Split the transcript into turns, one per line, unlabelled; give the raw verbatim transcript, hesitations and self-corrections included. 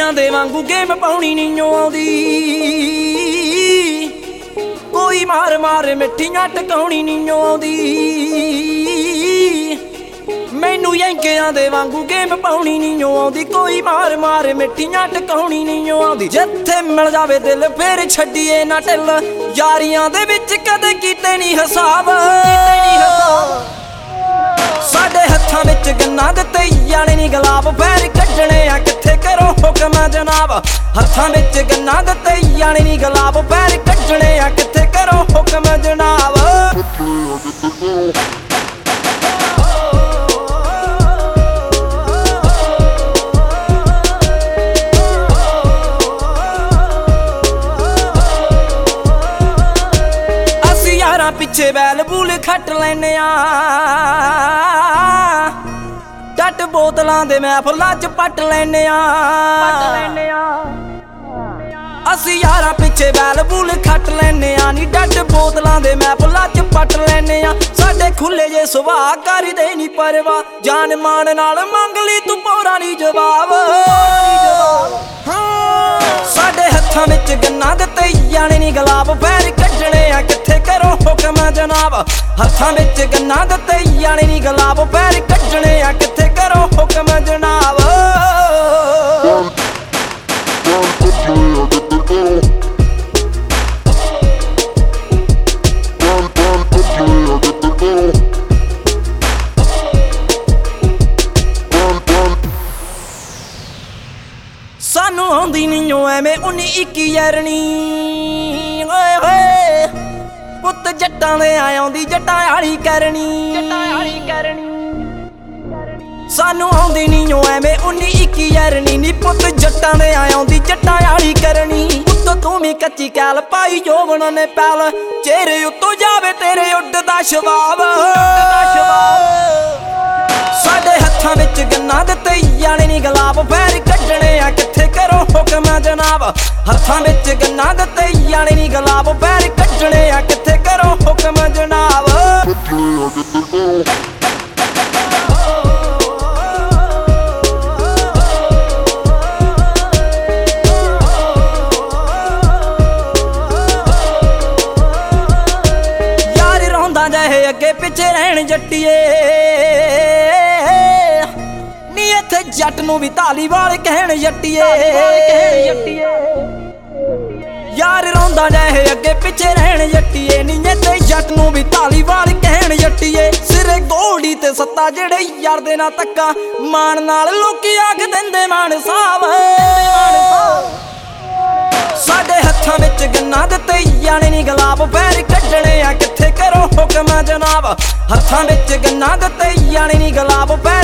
ਇੰਕਿਆਂ ਦੇ ਵਾਂਗੂ ਗੇਮ ਪਾਉਣੀ ਨਹੀਂ ਆਉਂਦੀ, ਕੋਈ ਮਾਰ ਮਾਰ ਮਿੱਠੀਆਂ ਟਕਾਉਣੀ ਨਹੀਂ ਆਉਂਦੀ। ਮੈਨੂੰ ਇੰਕਿਆਂ ਦੇ ਵਾਂਗੂ ਗੇਮ ਪਾਉਣੀ ਨਹੀਂ ਆਉਂਦੀ, ਕੋਈ ਮਾਰ ਮਾਰ ਮਿੱਠੀਆਂ ਟਕਾਉਣੀ ਨਹੀਂ ਆਉਂਦੀ। ਜਿੱਥੇ ਮਿਲ ਜਾਵੇ ਦਿਲ ਫੇਰ ਛੱਡੀਏ ਨਾ ਢਿੱਲ, ਯਾਰੀਆਂ ਦੇ ਵਿੱਚ ਕਦੇ ਕੀਤੇ ਨਹੀਂ ਹਿਸਾਬ। ਸਾਡੇ ਹੱਥਾਂ ਵਿੱਚ ਗੰਨਾ ਦਿੱਤੇ ਯਾਨੇ ਨੀ ਗੁਲਾਬ, ਫੇਰ ਕੱਢਣੇ ਆ ਕਿੱਥੇ ਕਰੋ ਹੁਕਮ ਜਨਾਬ। ਹੱਥਾਂ ਵਿੱਚ ਗੰਨਾ ਦਿੱਤੇ ਯਾਨੇ ਨੀ ਗੁਲਾਬ, ਫੇਰ ਕੱਢਣੇ ਆ ਕਿੱਥੇ ਕਰੋ ਹੁਕਮ ਜਨਾਬ। ਅਸੀਂ ਯਾਰਾਂ ਪਿੱਛੇ ਬੈਲ ਬੂਲ ਖੱਟ ਲੈਨੇ ਆ, ਡੱਟ ਬੋਤਲਾਂ ਦੇ ਮਹਿਫਲਾਂ ਚ ਪੱਟ ਲੈਨੇ ਆ। ਅਸੀਂ ਯਾਰਾਂ ਪਿੱਛੇ ਬੈਲ ਬੂਲ ਖੱਟ ਲੈਨੇ ਆ, ਨੀ ਡੱਟ ਬੋਤਲਾਂ ਦੇ ਮਹਿਫਲਾਂ ਚ ਪੱਟ ਲੈਨੇ ਆ। ਸਾਡੇ ਖੁੱਲੇ ਜੇ ਸੁਭਾਅ ਕਰਦੇ ਨੀ ਪਰਵਾਹ, ਜਾਨ ਮਾਨ ਨਾਲ ਮੰਗ ਲਈ ਤੂੰ ਪੌਰਾ ਨੀ ਜਵਾਬ। ਸਾਡੇ ਹੱਥਾਂ ਵਿੱਚ ਗੰਨਾ ਦਿੱਤੇ ਯਾਨੇ ਨੀ ਗੁਲਾਬ, ਫੇਰ ਕੱਢਣੇ ਆ ਕਿੱਥੇ ਕਰੋ ਹੁਕਮ ਜਨਾਬ। ਹੱਥਾਂ ਵਿੱਚ ਗੰਨਾ ਦਿੱਤੇ ਯਾਨੇ ਨੀ ਗੁਲਾਬ, ਫੇਰ ਕੱਢਣੇ ਆ ਕਿੱਥੇ ਕਰੋ ਹੁਕਮ ਜਨਾਬ। ਸਾਨੂੰ ਆਉਂਦੀ ਨੀ ਓ ਐਵੇਂ ਉਨੀ ਇੱਕੀ ਯਾਰਨੀ, ਓਏ ਹੋਏ ਪੁੱਤ ਜੱਟਾਂ ਦੇ ਆਉਂਦੀ ਜੱਟਾਂ ਵਾਲੀ ਕਰਨੀ। ਸਾਨੂੰ ਆਉਂਦੀ ਨੀ ਓ ਐਵੇਂ ਉਨੀ ਇੱਕੀ ਯਾਰਨੀ, ਨੀ ਪੁੱਤ ਜੱਟਾਂ ਦੇ ਆਉਂਦੀ ਜੱਟਾਂ ਵਾਲੀ ਕਰਨੀ। ਪੁੱਤ ਤੂੰ ਵੀ ਕੱਚੀ ਕੈਲ ਪਾਈ ਜੋਬਨ ਨੇ ਪੈਲ, ਚਿਹਰੇ ਉੱਤੋਂ ਜਾਵੇ ਤੇਰੇ ਉੱਡਦਾ ਸ਼ਵਾਬ। ਸਾਡੇ ਹੱਥਾਂ ਵਿੱਚ ਗੰਨਾ ਦਿੱਤੇ ਯਾਨੇ ਨੀ ਗੁਲਾਬ, ਫੇਰ ਕੱਢਣੇ ਆ ਕਿੱਥੇ ਕਰੋ ਹੁਕਮ ਜਨਾਬ। ਹੱਥਾਂ ਵਿੱਚ ਗੰਨਾ ਦਿੱਤੇ ਯਾਨੇ ਨੀ ਗੁਲਾਬ, ਫੇਰ ਕੱਢਣੇ ਆ ਕਿੱਥੇ ਕਰੋ ਹੁਕਮ ਜਨਾਬ। ਯਾਰ ਰੋਂਦਾ ਜਾਏ ਅੱਗੇ ਪਿੱਛੇ ਰਹਿਣ ਜੱਟੀਏ, ਨੀ ਇੱਥੇ ਜੱਟ ਨੂੰ ਵੀ ਧਾਲੀਵਾਲ ਕਹਿਣ ਜੱਟੀਏ। ਯਾਰ ਰੋਂਦਾ ਜਾਏ ਅੱਗੇ ਪਿੱਛੇ ਰਹਿਣ ਜੱਟੀਏ, ਨੀ ਇੱਥੇ ਜੱਟ ਨੂੰ ਵੀ ਧਾਲੀਵਾਲ ਕਹਿਣ ਜੱਟੀਏ। ਸਿਰੇ ਗੋਲਡੀ ਤੇ ਸੱਤਾ ਜਿਹੜੇ ਯਾਰ ਦੇ ਨਾਲ ਧੱਕਾ, ਮਾਣ ਨਾਲ ਲੋਕੀ ਆਖ ਦਿੰਦੇ ਮਾਨ ਸਾਹਿਬ। ਸਾਡੇ ਹੱਥਾਂ ਵਿੱਚ ਗੰਨਾ ਦਿੱਤੇ ਯਾਨੇ ਨੀ ਗੁਲਾਬ, ਫੇਰ ਕੱਢਣੇ ਆ ਕਿੱਥੇ ਕਰੋ ਹੁਕਮ ਜਨਾਬ। ਹੱਥਾਂ ਵਿੱਚ ਗੰਨਾ ਦਿੱਤੇ ਯਾਨੇ ਨੀ ਗੁਲਾਬ।